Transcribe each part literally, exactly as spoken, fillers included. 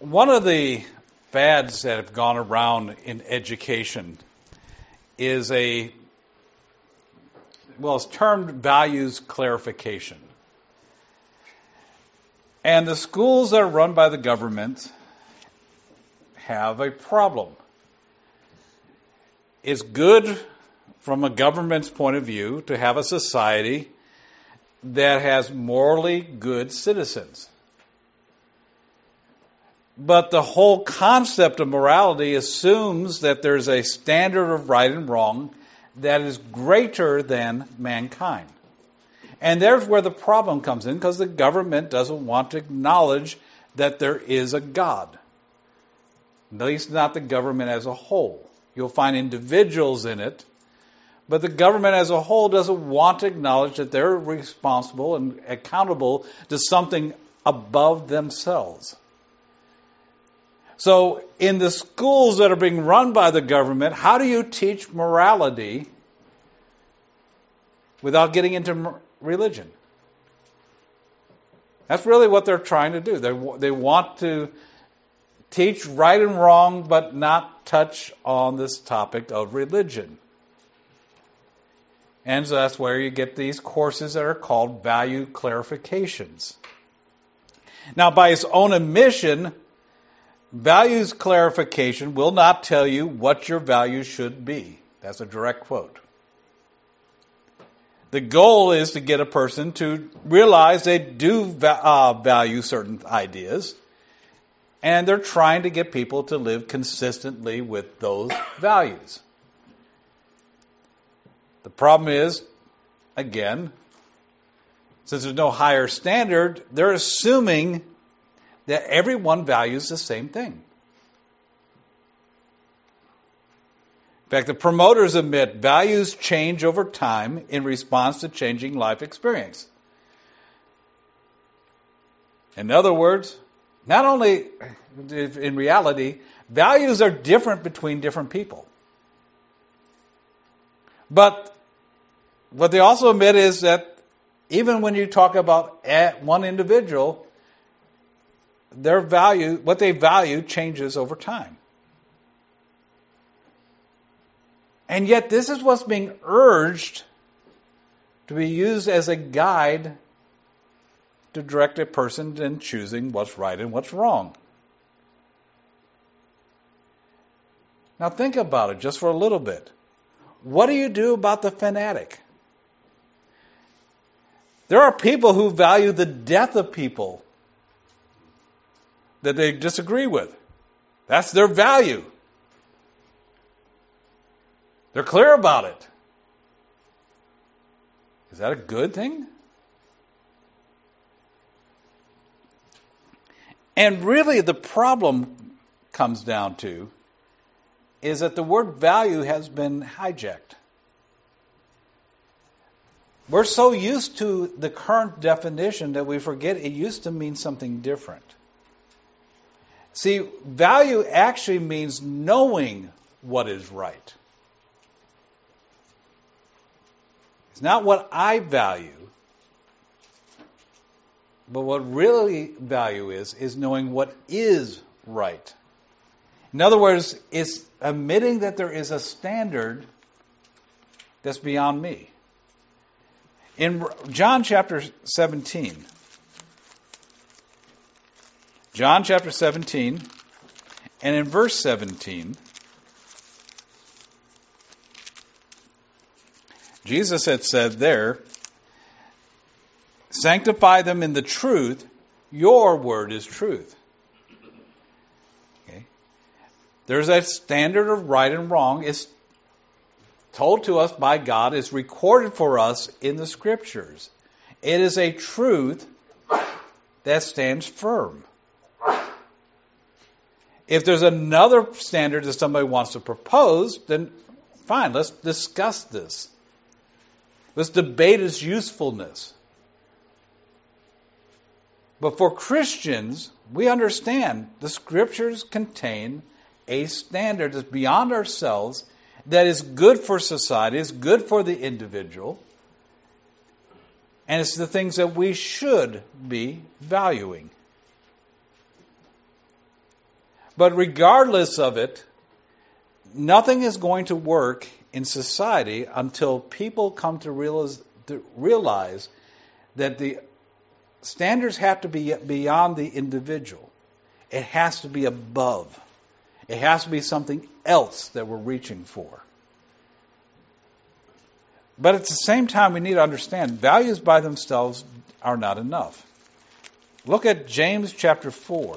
One of the fads that have gone around in education is a, well, it's termed values clarification. And the schools that are run by the government have a problem. It's good from a government's point of view to have a society that has morally good citizens. But the whole concept of morality assumes that there's a standard of right and wrong that is greater than mankind. And there's where the problem comes in, because the government doesn't want to acknowledge that there is a God. At least not the government as a whole. You'll find individuals in it, but the government as a whole doesn't want to acknowledge that they're responsible and accountable to something above themselves. So in the schools that are being run by the government, how do you teach morality without getting into religion? That's really what they're trying to do. They, they want to teach right and wrong, but not touch on this topic of religion. And so that's where you get these courses that are called value clarifications. Now, by its own admission, values clarification will not tell you what your values should be. That's a direct quote. The goal is to get a person to realize they do va- uh, value certain ideas, and they're trying to get people to live consistently with those values. The problem is, again, since there's no higher standard, they're assuming that everyone values the same thing. In fact, the promoters admit values change over time in response to changing life experience. In other words, not only in reality, values are different between different people. But what they also admit is that even when you talk about one individual, their value, what they value changes over time. And yet this is what's being urged to be used as a guide to direct a person in choosing what's right and what's wrong. Now think about it just for a little bit. What do you do about the fanatic? There are people who value the death of people that they disagree with. That's their value. They're clear about it. Is that a good thing? And really the problem comes down to is that the word value has been hijacked. We're so used to the current definition that we forget it used to mean something different. See, value actually means knowing what is right. It's not what I value, but what really value is, is knowing what is right. In other words, it's admitting that there is a standard that's beyond me. In John chapter seventeen, John chapter seventeen, and in verse seventeen, Jesus had said there, sanctify them in the truth, your word is truth. Okay. There's a standard of right and wrong. It's told to us by God, is recorded for us in the Scriptures. It is a truth that stands firm. If there's another standard that somebody wants to propose, then fine, let's discuss this. Let's debate its usefulness. But for Christians, we understand the Scriptures contain a standard that's beyond ourselves, that is good for society, is good for the individual, and it's the things that we should be valuing. But regardless of it, nothing is going to work in society until people come to realize, to realize that the standards have to be beyond the individual. It has to be above. It has to be something else that we're reaching for. But at the same time, we need to understand values by themselves are not enough. Look at James chapter four.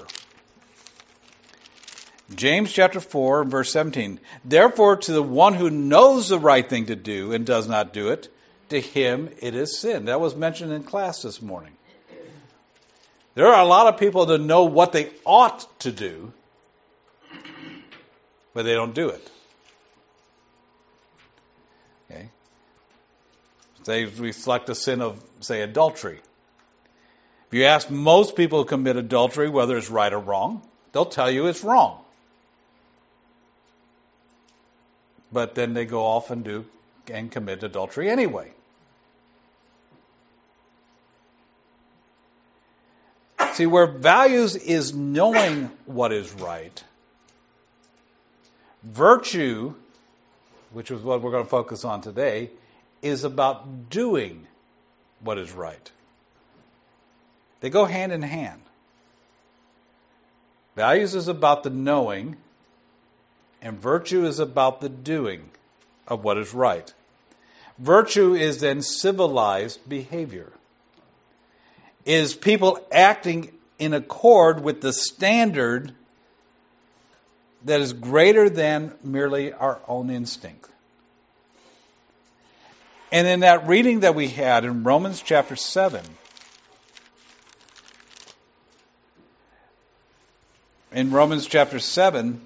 James chapter four, verse seventeen. Therefore, to the one who knows the right thing to do and does not do it, to him it is sin. That was mentioned in class this morning. There are a lot of people that know what they ought to do, but they don't do it. Okay? They reflect the sin of, say, adultery. If you ask most people who commit adultery whether it's right or wrong, they'll tell you it's wrong. But then they go off and do and commit adultery anyway. See, where values is knowing what is right, virtue, which is what we're going to focus on today, is about doing what is right. They go hand in hand. Values is about the knowing, and virtue is about the doing of what is right. Virtue is then civilized behavior. Is people acting in accord with the standard that is greater than merely our own instinct. And in that reading that we had in Romans chapter seven, in Romans chapter seven,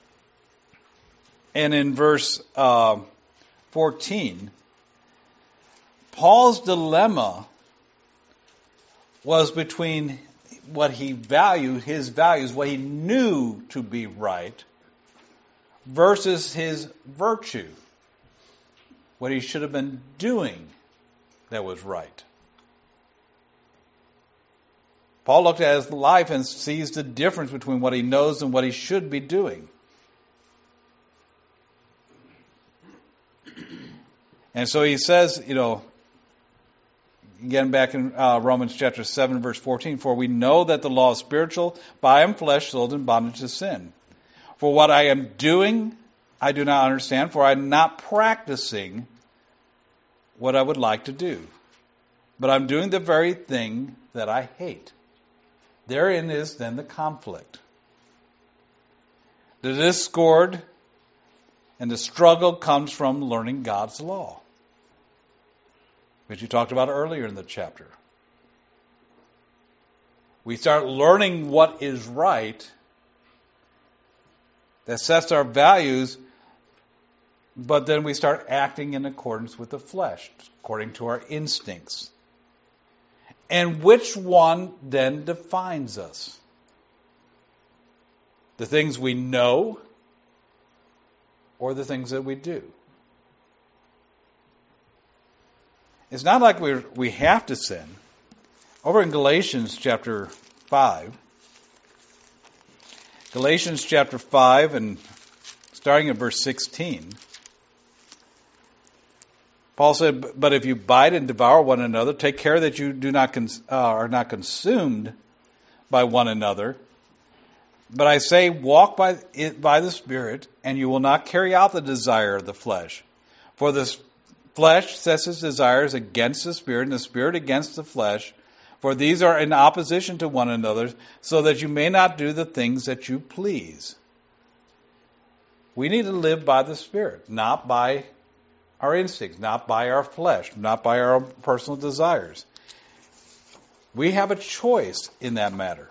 and in verse uh, fourteen, Paul's dilemma was between what he valued, his values, what he knew to be right, versus his virtue, what he should have been doing that was right. Paul looked at his life and sees the difference between what he knows and what he should be doing. And so he says, you know, again back in uh, Romans chapter seven, verse fourteen, for we know that the law is spiritual, but I am flesh, sold in bondage to sin. For what I am doing, I do not understand, for I am not practicing what I would like to do. But I'm doing the very thing that I hate. Therein is then the conflict. The discord and the struggle comes from learning God's law, which you talked about earlier in the chapter. We start learning what is right, that sets our values, but then we start acting in accordance with the flesh, according to our instincts. And which one then defines us? The things we know or the things that we do? It's not like we we have to sin. Over in Galatians chapter five, Galatians chapter five, and starting at verse sixteen, Paul said, "But if you bite and devour one another, take care that you do not cons- uh, are not consumed by one another. But I say, walk by it by the Spirit, and you will not carry out the desire of the flesh. For the flesh sets its desires against the Spirit, and the Spirit against the flesh. For these are in opposition to one another, so that you may not do the things that you please." We need to live by the Spirit, not by our instincts, not by our flesh, not by our own personal desires. We have a choice in that matter.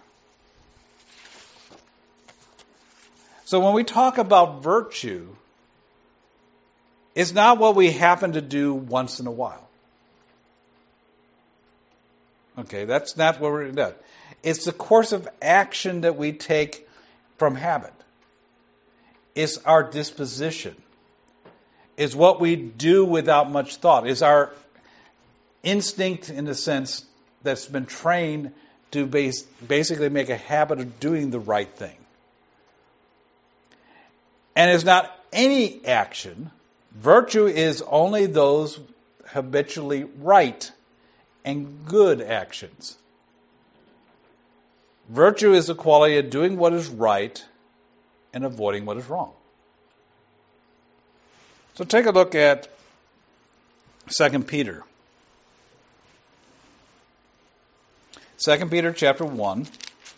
So when we talk about virtue, it's not what we happen to do once in a while. Okay, that's not what we're doing. It's the course of action that we take from habit. It's our disposition. It's what we do without much thought. It's our instinct, in the sense that's been trained to base, basically make a habit of doing the right thing. and is not any action. Virtue is only those habitually right and good actions. Virtue is the quality of doing what is right and avoiding what is wrong. So take a look at Second Peter. Second Peter chapter one.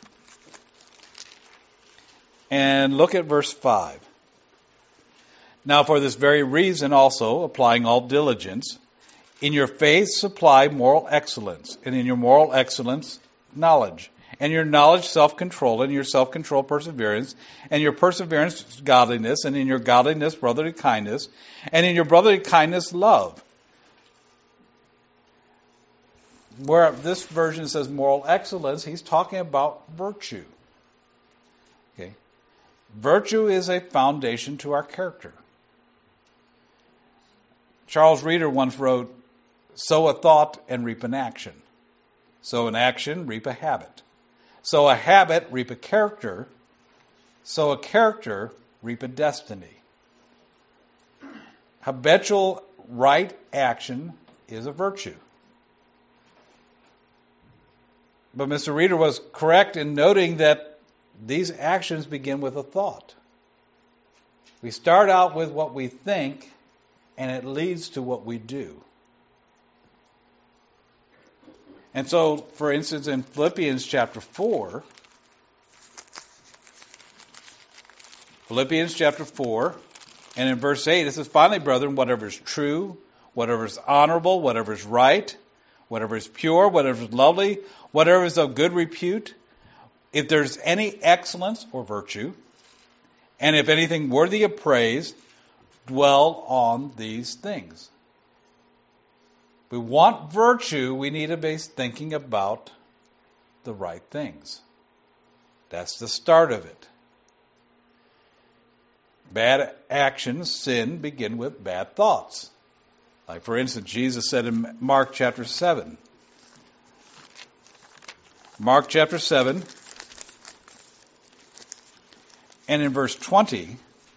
And look at verse five. Now for this very reason also, applying all diligence, in your faith supply moral excellence, and in your moral excellence, knowledge. And your knowledge, self-control, and your self-control, perseverance, and your perseverance, godliness, and in your godliness, brotherly kindness, and in your brotherly kindness, love. Where this version says moral excellence, he's talking about virtue. Okay, virtue is a foundation to our character. Charles Reader once wrote, sow a thought and reap an action. Sow an action, reap a habit. Sow a habit, reap a character. Sow a character, reap a destiny. Habitual right action is a virtue. But Mister Reader was correct in noting that these actions begin with a thought. We start out with what we think, and it leads to what we do. And so, for instance, in Philippians chapter four, Philippians chapter four, and in verse eight, it says, finally, brethren, whatever is true, whatever is honorable, whatever is right, whatever is pure, whatever is lovely, whatever is of good repute, if there's any excellence or virtue, and if anything worthy of praise, dwell on these things. If we want virtue, we need to be thinking about the right things. That's the start of it. Bad actions, sin, begin with bad thoughts. Like, for instance, Jesus said in Mark chapter seven. Mark chapter seven, and in verse twenty,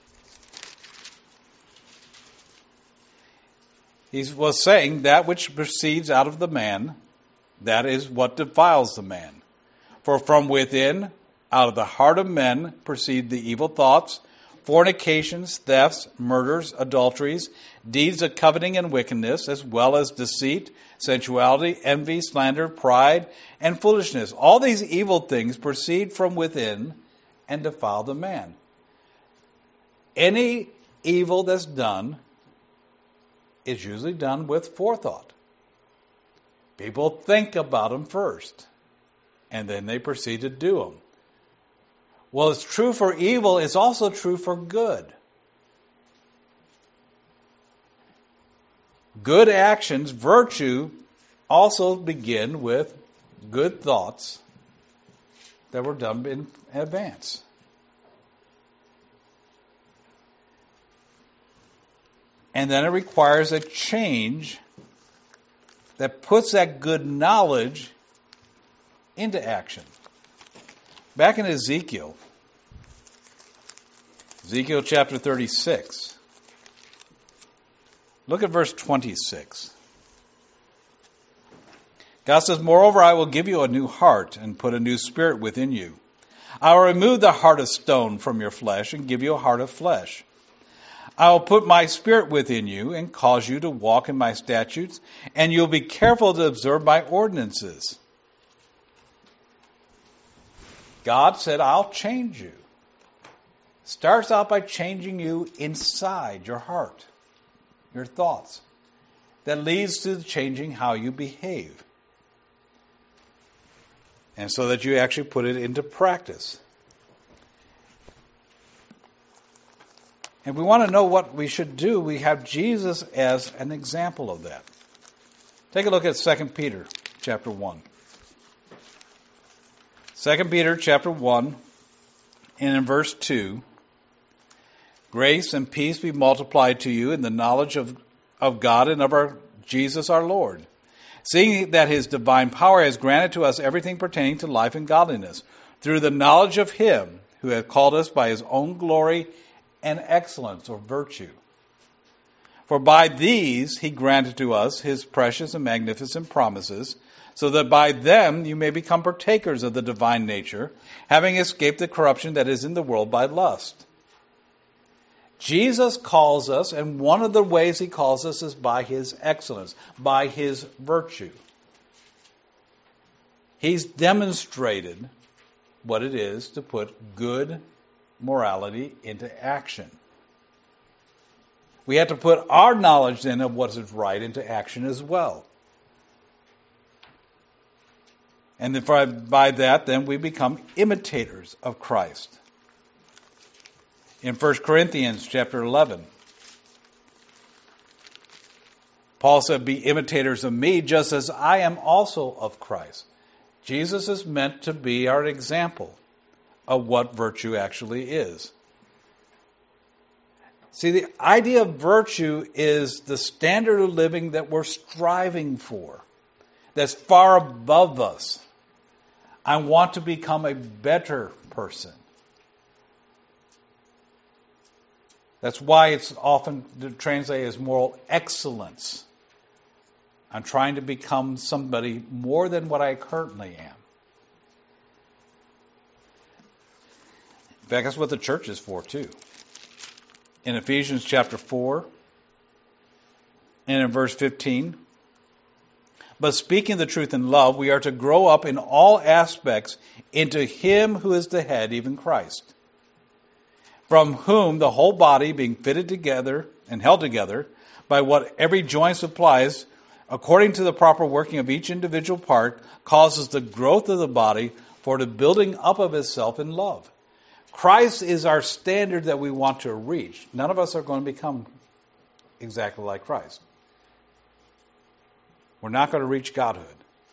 he was saying that which proceeds out of the man, that is what defiles the man. For from within, out of the heart of men, proceed the evil thoughts, fornications, thefts, murders, adulteries, deeds of coveting and wickedness, as well as deceit, sensuality, envy, slander, pride, and foolishness. All these evil things proceed from within and defile the man. Any evil that's done is usually done with forethought. People think about them first, and then they proceed to do them. Well, it's true for evil, it's also true for good. Good actions, virtue, also begin with good thoughts that were done in advance. And then it requires a change that puts that good knowledge into action. Back in Ezekiel, Ezekiel chapter thirty-six, look at verse twenty-six. God says, moreover, I will give you a new heart and put a new spirit within you. I will remove the heart of stone from your flesh and give you a heart of flesh. I will put my spirit within you and cause you to walk in my statutes, and you'll be careful to observe my ordinances. God said, I'll change you. Starts out by changing you inside your heart, your thoughts. That leads to changing how you behave. And so that you actually put it into practice. And we want to know what we should do. We have Jesus as an example of that. Take a look at Second Peter chapter one. Second Peter chapter one, and in verse two, grace and peace be multiplied to you in the knowledge of, of God and of our Jesus our Lord, seeing that his divine power has granted to us everything pertaining to life and godliness, through the knowledge of him who hath called us by his own glory and excellence or virtue. For by these he granted to us his precious and magnificent promises, so that by them you may become partakers of the divine nature, having escaped the corruption that is in the world by lust. Jesus calls us, and one of the ways he calls us is by his excellence, by his virtue. He's demonstrated what it is to put good morality into action. We have to put our knowledge then of what is right into action as well. And if I, by that, then we become imitators of Christ. In First Corinthians chapter eleven, Paul said, be imitators of me just as I am also of Christ. Jesus is meant to be our example of what virtue actually is. See, the idea of virtue is the standard of living that we're striving for, that's far above us. I want to become a better person. That's why it's often translated as moral excellence. I'm trying to become somebody more than what I currently am. In fact, that's what the church is for, too. In Ephesians chapter four, and in verse fifteen, but speaking the truth in love, we are to grow up in all aspects into him who is the head, even Christ, from whom the whole body, being fitted together and held together by what every joint supplies, according to the proper working of each individual part, causes the growth of the body for the building up of itself in love. Christ is our standard that we want to reach. None of us are going to become exactly like Christ. We're not going to reach Godhood.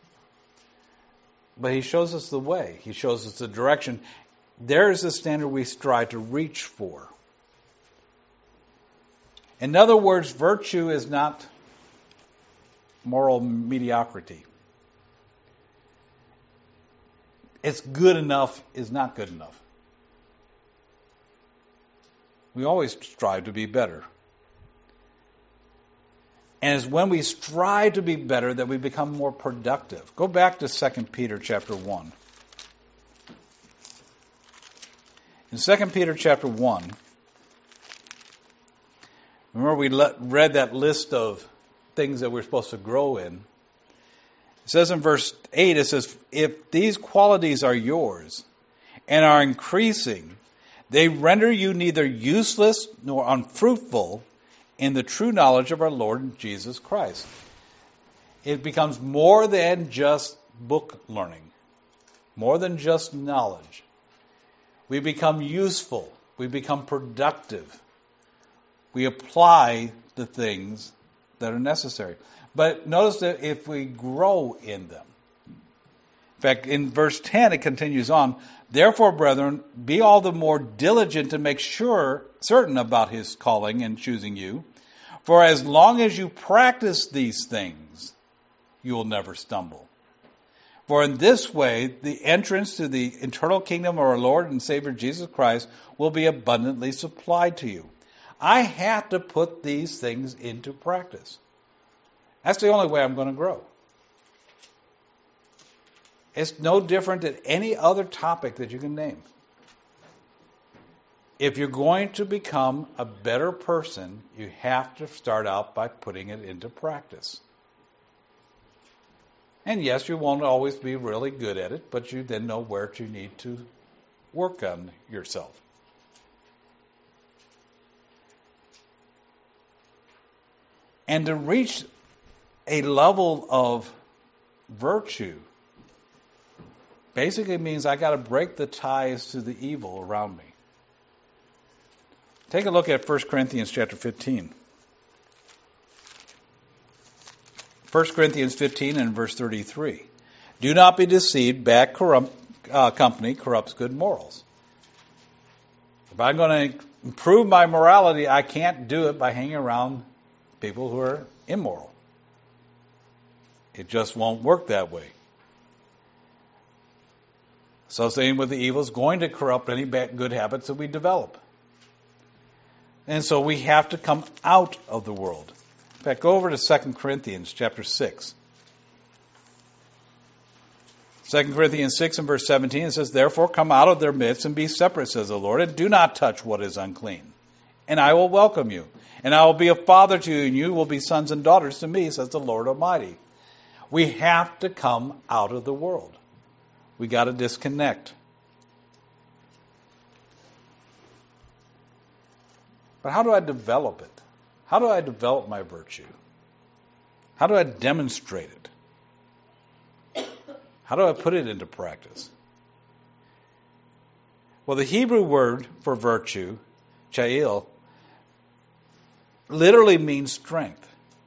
But he shows us the way. He shows us the direction. There is the standard we strive to reach for. In other words, virtue is not moral mediocrity. It's good enough is not good enough. We always strive to be better. And it's when we strive to be better that we become more productive. Go back to Second Peter chapter one. In Second Peter chapter one, remember we let, read that list of things that we're supposed to grow in. It says in verse eight, it says, if these qualities are yours and are increasing, they render you neither useless nor unfruitful in the true knowledge of our Lord Jesus Christ. It becomes more than just book learning, more than just knowledge. We become useful. We become productive. We apply the things that are necessary. But notice that if we grow in them. In fact, in verse ten, it continues on, therefore, brethren, be all the more diligent to make sure, certain about his calling and choosing you. For as long as you practice these things, you will never stumble. For in this way, the entrance to the eternal kingdom of our Lord and Savior Jesus Christ will be abundantly supplied to you. I have to put these things into practice. That's the only way I'm going to grow. It's no different than any other topic that you can name. If you're going to become a better person, you have to start out by putting it into practice. And yes, you won't always be really good at it, but you then know where you need to work on yourself. And to reach a level of virtue basically means I got to break the ties to the evil around me. Take a look at First Corinthians chapter fifteen. First Corinthians fifteen and verse thirty-three. Do not be deceived, bad corrupt, uh, company corrupts good morals. If I'm going to improve my morality, I can't do it by hanging around people who are immoral. It just won't work that way. Associating with the evil is going to corrupt any bad, good habits that we develop. And so we have to come out of the world. In fact, go over to Second Corinthians chapter six. Second Corinthians six and verse seventeen, it says, "Therefore come out of their midst and be separate, says the Lord, and do not touch what is unclean. And I will welcome you. And I will be a father to you, and you will be sons and daughters to me, says the Lord Almighty." We have to come out of the world. We got to disconnect. But how do I develop it? How do I develop my virtue? How do I demonstrate it? How do I put it into practice? Well, the Hebrew word for virtue, chayil, literally means strength.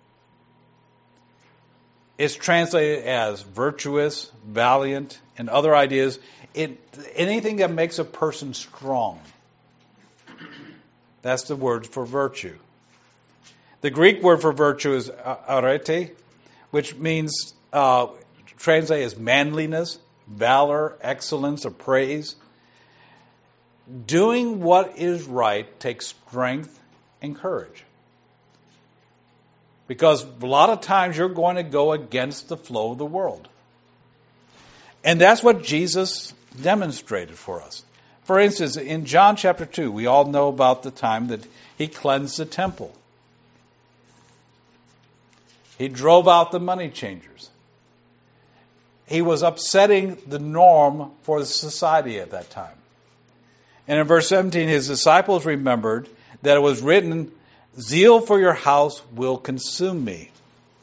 It's translated as virtuous, valiant, and other ideas. It, anything that makes a person strong. That's the word for virtue. The Greek word for virtue is arete, which means, uh, translated as manliness, valor, excellence, or praise. Doing what is right takes strength and courage. Because a lot of times you're going to go against the flow of the world. And that's what Jesus demonstrated for us. For instance, in John chapter two, we all know about the time that he cleansed the temple. He drove out the money changers. He was upsetting the norm for the society at that time. And in verse seventeen, his disciples remembered that it was written, "Zeal for your house will consume me."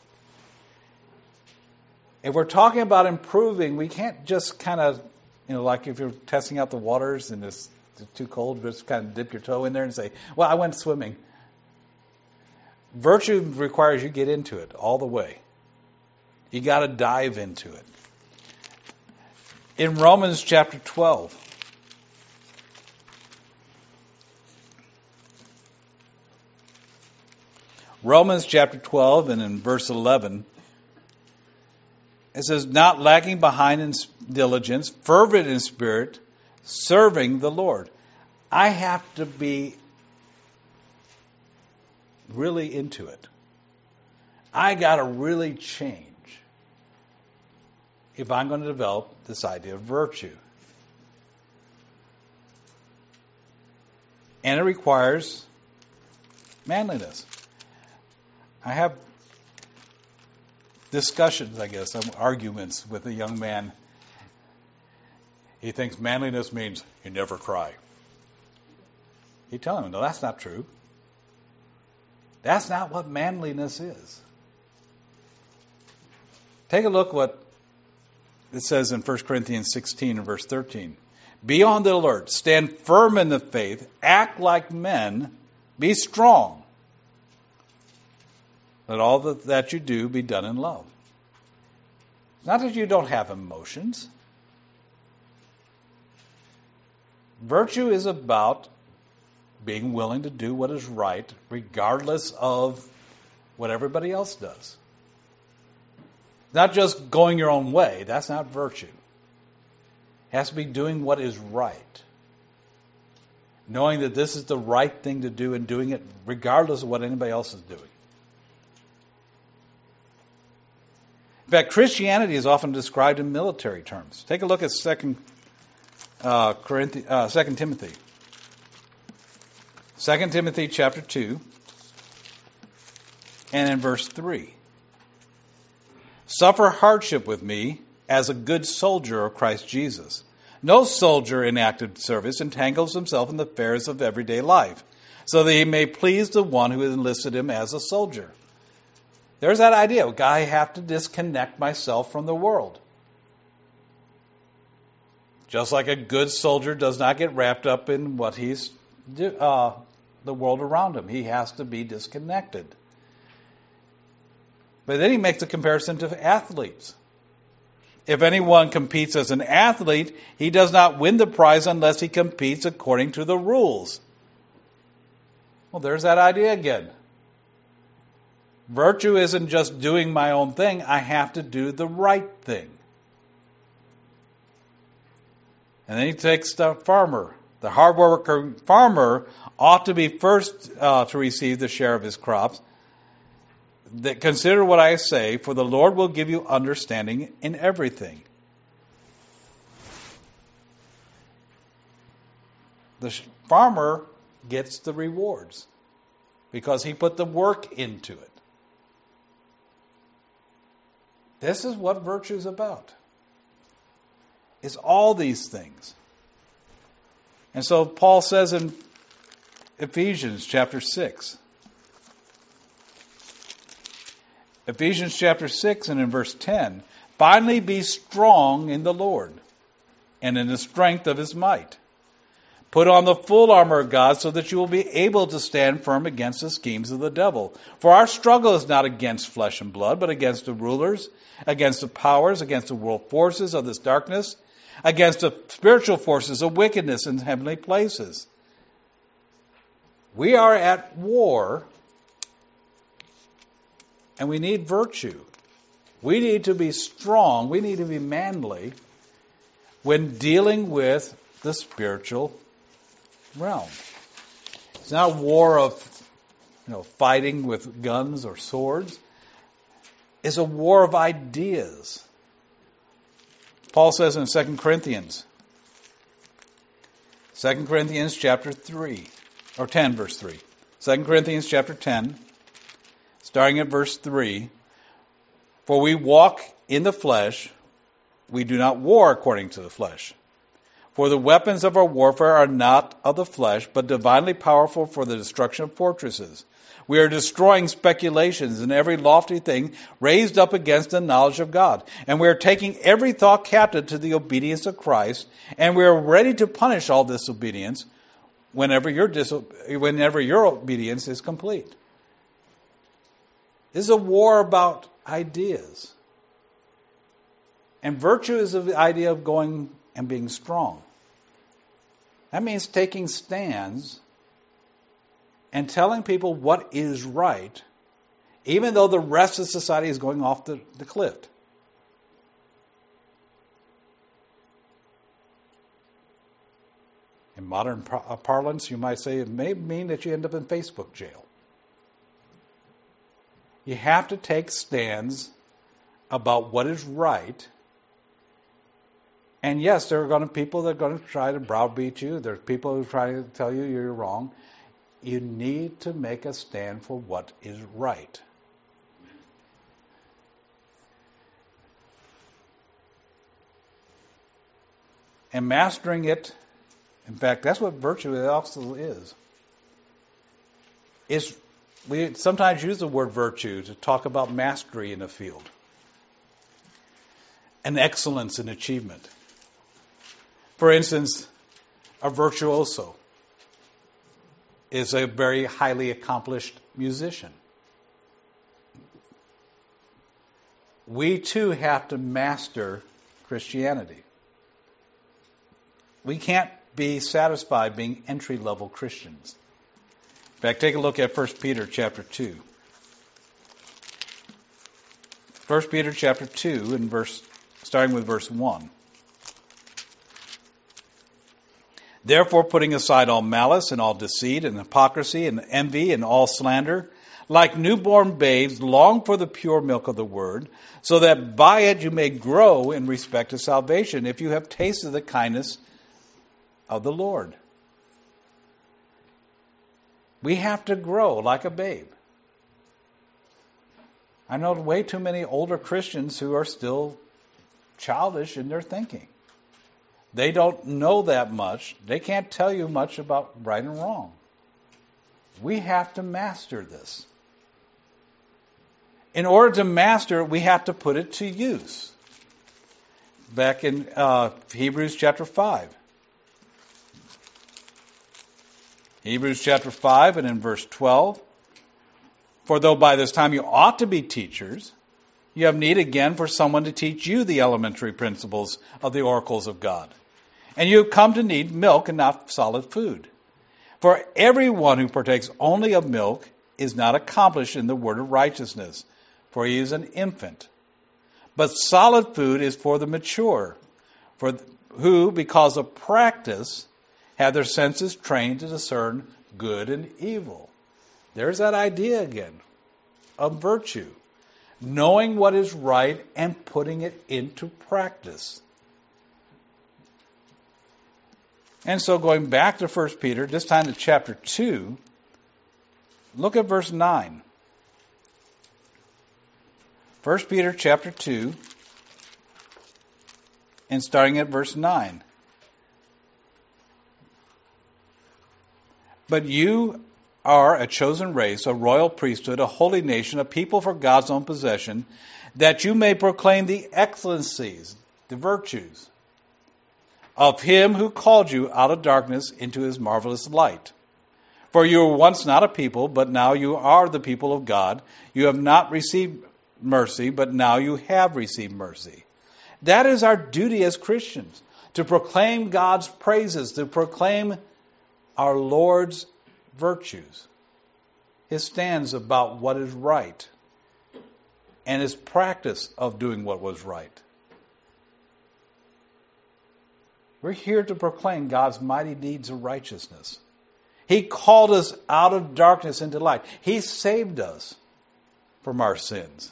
If we're talking about improving, we can't just kind of, you know, like if you're testing out the waters and it's too cold, just kind of dip your toe in there and say, "Well, I went swimming." Virtue requires you get into it all the way. You got to dive into it. In Romans chapter twelve, Romans chapter twelve and in verse eleven, it says, "Not lagging behind in diligence, fervent in spirit, serving the Lord." I have to be really into it. I got to really change if I'm going to develop this idea of virtue. And it requires manliness. I have discussions, I guess, arguments with a young man. He thinks manliness means you never cry. You tell him, no, that's not true. That's not what manliness is. Take a look what it says in First Corinthians sixteen and verse thirteen. "Be on the alert, stand firm in the faith, act like men, be strong. Let all that you do be done in love." Not that you don't have emotions. Virtue is about being willing to do what is right, regardless of what everybody else does. Not just going your own way. That's not virtue. It has to be doing what is right. Knowing that this is the right thing to do and doing it regardless of what anybody else is doing. In fact, Christianity is often described in military terms. Take a look at Second uh, Corinthians, uh, Second Timothy. Second Timothy chapter two, and in verse three. "Suffer hardship with me as a good soldier of Christ Jesus. No soldier in active service entangles himself in the affairs of everyday life, so that he may please the one who enlisted him as a soldier." There's that idea. I have to disconnect myself from the world. Just like a good soldier does not get wrapped up in what he's uh, the world around him. He has to be disconnected. But then he makes a comparison to athletes. If anyone competes as an athlete, he does not win the prize unless he competes according to the rules. Well, there's that idea again. Virtue isn't just doing my own thing. I have to do the right thing. And then he takes the farmer The hard-working farmer ought to be first uh, to receive the share of his crops. That consider what I say, for the Lord will give you understanding in everything. The farmer gets the rewards because he put the work into it. This is what virtue is about. It's all these things. And so Paul says in Ephesians chapter six, Ephesians chapter six and in verse ten, finally be strong in the Lord and in the strength of his might. Put on the full armor of God so that you will be able to stand firm against the schemes of the devil. For our struggle is not against flesh and blood, but against the rulers, against the powers, against the world forces of this darkness, against the spiritual forces of wickedness in heavenly places. We are at war, and we need virtue. We need to be strong. We need to be manly when dealing with the spiritual realm. It's not a war of, you know, fighting with guns or swords. It's a war of ideas. Paul says in Second Corinthians, Second Corinthians chapter three, or ten, verse three. Second Corinthians chapter ten, starting at verse three. For we walk in the flesh, we do not war according to the flesh. For the weapons of our warfare are not of the flesh, but divinely powerful for the destruction of fortresses. We are destroying speculations and every lofty thing raised up against the knowledge of God. And we are taking every thought captive to the obedience of Christ, and we are ready to punish all disobedience whenever your, diso- whenever your obedience is complete. This is a war about ideas. And virtue is the idea of going and being strong. That means taking stands and telling people what is right, even though the rest of society is going off the, the cliff. In modern par- parlance, you might say it may mean that you end up in Facebook jail. You have to take stands about what is right. And yes, there are going to be people that are going to try to browbeat you. There are people who try to tell you you're wrong. You need to make a stand for what is right. And mastering it, in fact, that's what virtue also is. Is we sometimes use the word virtue to talk about mastery in a field, and excellence in achievement. For instance, a virtuoso is a very highly accomplished musician. We too have to master Christianity. We can't be satisfied being entry-level Christians. In fact, take a look at First Peter chapter two. First Peter chapter two, and verse, starting with verse one. Therefore, putting aside all malice and all deceit and hypocrisy and envy and all slander, like newborn babes, long for the pure milk of the word, so that by it you may grow in respect to salvation, if you have tasted the kindness of the Lord. We have to grow like a babe. I know way too many older Christians who are still childish in their thinking. They don't know that much. They can't tell you much about right and wrong. We have to master this. In order to master it, we have to put it to use. Back in uh, Hebrews chapter five. Hebrews chapter five and in verse twelve. For though by this time you ought to be teachers, you have need again for someone to teach you the elementary principles of the oracles of God. And you have come to need milk and not solid food. For everyone who partakes only of milk is not accomplished in the word of righteousness, for he is an infant. But solid food is for the mature, for who, because of practice, have their senses trained to discern good and evil. There's that idea again of virtue. Knowing what is right and putting it into practice. And so going back to First Peter, this time to chapter two, look at verse nine. First Peter chapter two, and starting at verse nine. But you are a chosen race, a royal priesthood, a holy nation, a people for God's own possession, that you may proclaim the excellencies, the virtues, of him who called you out of darkness into his marvelous light. For you were once not a people, but now you are the people of God. You have not received mercy, but now you have received mercy. That is our duty as Christians, to proclaim God's praises, to proclaim our Lord's virtues, his stands about what is right, and his practice of doing what was right. We're here to proclaim God's mighty deeds of righteousness. He called us out of darkness into light. He saved us from our sins.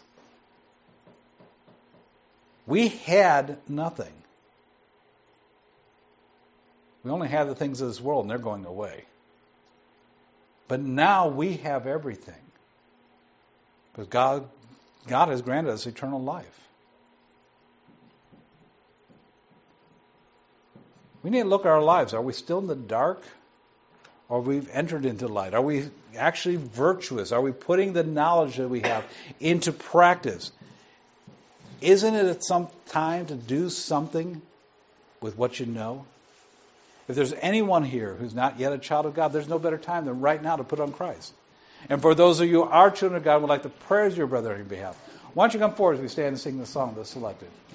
We had nothing. We only had the things of this world, and they're going away. But now we have everything. Because God, God has granted us eternal life. We need to look at our lives. Are we still in the dark? Or we've entered into light? Are we actually virtuous? Are we putting the knowledge that we have into practice? Isn't it at some time to do something with what you know? If there's anyone here who's not yet a child of God, there's no better time than right now to put on Christ. And for those of you who are children of God, would like to pray as your brother on your behalf. Why don't you come forward as we stand and sing the song that's selected?